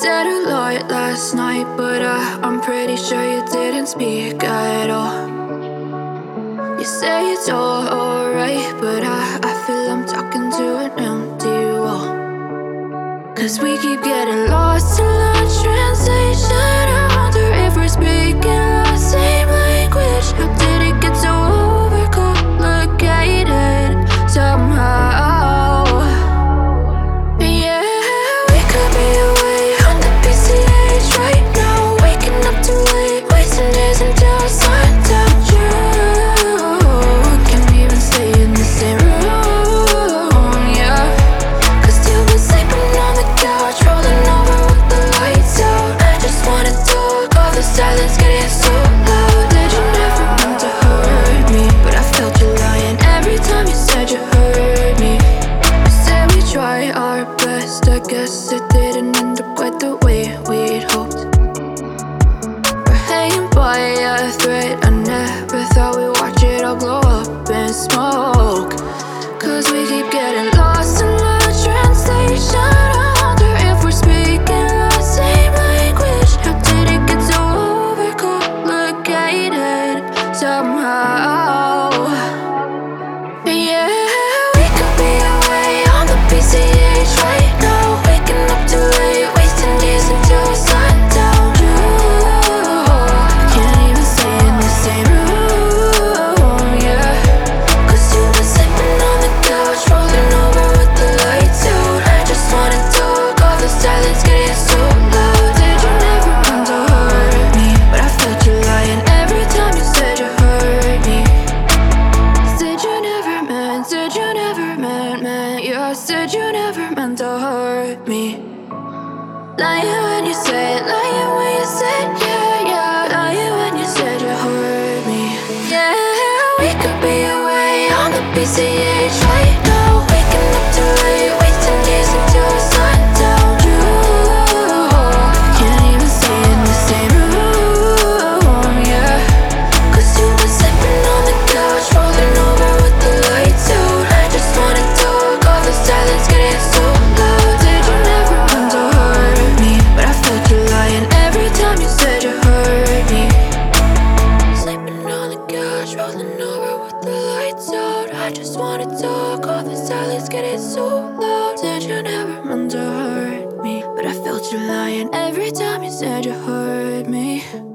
said a lot last night, but I'm pretty sure you didn't speak at all. You say it's all alright, but I feel I'm talking to an empty wall. 'Cause we keep getting lost in lost translation. I wonder if we're speaking the same language. How did it get so overcomplicated somehow? Yeah, we could be away on the PCH right now, waking up too late, wasting days until sundown. Can't even stay in the same room, yeah. 'Cause you've been sleeping on the couch, rolling over with the lights out. I just wanna talk, all the silence getting so loud. Did you never mean to hurt me? But I felt you lying every time you said you heard me. You said we try our best, I guess it didn't end up quite the way we'd hoped. We're hanging by a thread, I never thought we'd watch it all blow up in smoke. 'Cause we keep getting lost in lost translation. I wonder if we're speaking the same language. How did it get so overcomplicated somehow? Yeah, we could be away on the PCH right now, waking up too late, wasting days until sundown. Can't even stay in the same room, yeah. 'Cause you've been sleeping on the couch, rolling over with the lights out. I just wanna talk, all the silence getting so loud. Did you never mean to hurt me? But I felt you lying every time you said you heard me. Said you never meant, yeah. Said you never meant to hurt me. Lying when you said, lying when you said, yeah. Lying when you said you heard me. Yeah, we could be away on the PCH right now, waking up too late, wasting days until sundown. Can't even stay in the same room, yeah. 'Cause you've been sleeping on the couch, rolling over with the lights out. I just wanna talk, all the silence getting so loud. Did you never mean to hurt me? But I felt you lying every time you said you heard me. Sleeping on the couch, rolling over with the lights out. I just wanna talk, all the silence getting so loud. Said you never meant to hurt me, but I felt you lying every time you said you heard me.